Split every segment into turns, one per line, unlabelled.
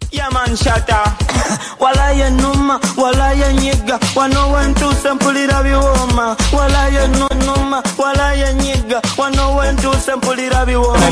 Yeah man shatter. Wala ye numa, wala ye nyiga. Wano wentu sempulira biwoma. Wala ye numa, wala ye nyiga. Wano wentu sempulira biwoma.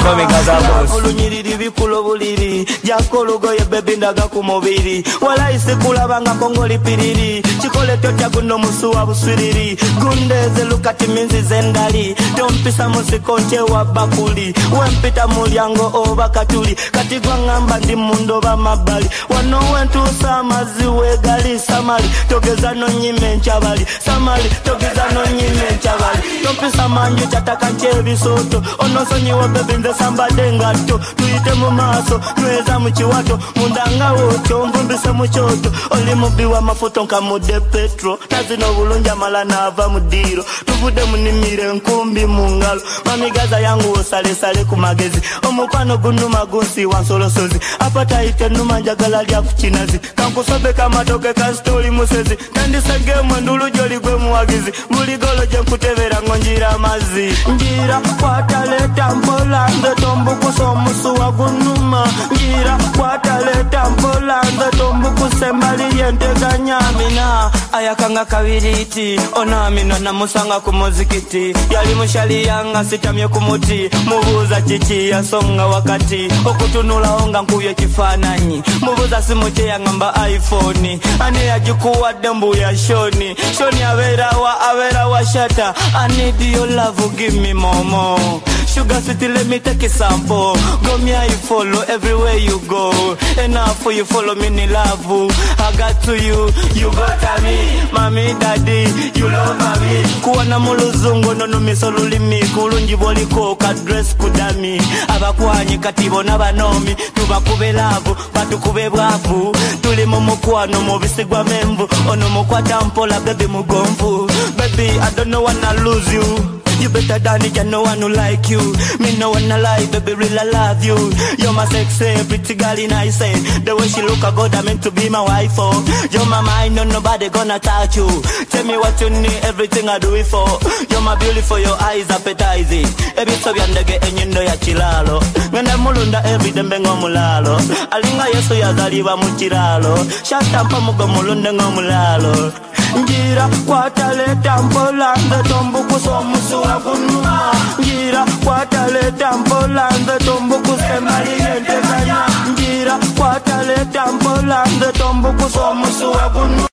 Ulunyiriri bikulo buliri. Jakolugo ye bebi ndaga kumubiri. Wala isikula banga kongoli piriri. Chikole totya guno musuwa buswiriri. Gundeze lukati minzi zendali. Tompisa musikonche wa bakuli. Wempita mulyango oba katuli. Katigwa ngamba ndi mundo ba mabali. Wano wentu samaziwe gali samali. Togeza no nyime nchabali. Samali togeza no nyime nchabali. Tompisa manju chataka nchevi soto. Onosonyi wa bebi nze samba dengato. Tuite mu maso, nweza mchiwato. Mundanga wocho, mvumbise muchoto. Oli mubiwa mafuto nka mude petro. Nazino bulunja mala na ava mudiro. Tuvude munimire nkumbi mungalo. Mamigaza yangu osale sale kumagezi. Omukwano gunu magunsi wansolo sozi. Apata ite numa njagala lya kuchinazi. Kankusobe kama toke ka story musezi. Tandisa gemu ndulu joli gwe muwagizi. Buligolo jenkutevera ngonjira mazi. Njira kwataleta mpola. Nze tombu kusomusu wa gunuma. Njira kwataleta mpola. Nze tombu kusembali yentega nyamina. Ayakanga kawiriti. Onamina na musanga kumuzikiti. Yali mushali yanga sitamye kumuti. Mubuza chichi ya songa wakati. Okutunula onga nkuye kifananyi. Mubuza simuche ya ngamba iPhone. Ane ya jikuwa dembu ya shoni. Shoni avera wa shata. I need your love, give me more. Sugar city, let me take a sample. Go me I follow everywhere you go. Enough for you follow me in love. I got to you, you got me. Mommy, daddy, you love me. Kuwana muluzungu nono misoluli mi. Kulunji boliko ka dress kudami. Abakwanyi katibo nabanomi. Tubakube love, batukube bwavu. Tuli mumukwano mubisigwa memvu. Ono mukwata mpola baby mugomvu. Baby, I don't know wanna lose you. You better than it, no one who like you. Me no wanna lie, baby, really love you. You're my sexy, pretty girl in I say. The way she look, I God, I meant to be my wife, oh. You're my mind, no nobody gonna touch you. Tell me what you need, everything I do it for. You're my beautiful, your eyes appetizing. Every so you ndege enyendo ya chilalo. Ngenda mulunda every dembengo mulalo. Alinga yeso ya zaliwa muchiralo. Shatampa mugo mulunde ngomulalo. Njira kwataleta mpola. Nze tombu kusomusu wa gunuma. Njira kwataleta mpola. Nze tombu kusembali yentezanya. Njira kwataleta mpola. Nze tombu kusomusu wa gunuma.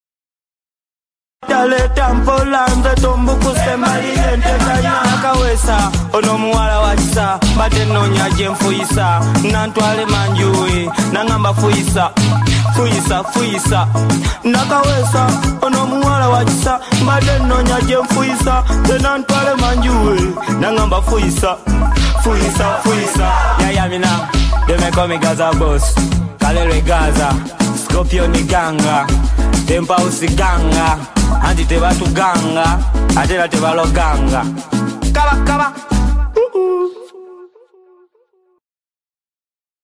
Taleta mpola. Nze tombu kusembali yentezanya. Akawesa ono muwala wachisa. Bate nonya jemfuisa. Nantwale manjui. Nangamba fuisa. Fuisa nakawesa ono muwala wachisa mbade nonya jemfuisa tena ntwale manjuwe nangamba fuisa ya mina they me call me Gaza boss kalele Gaza Scorpion ni ganga tempa usiganga anti te batu ganga atela te baloganga kaba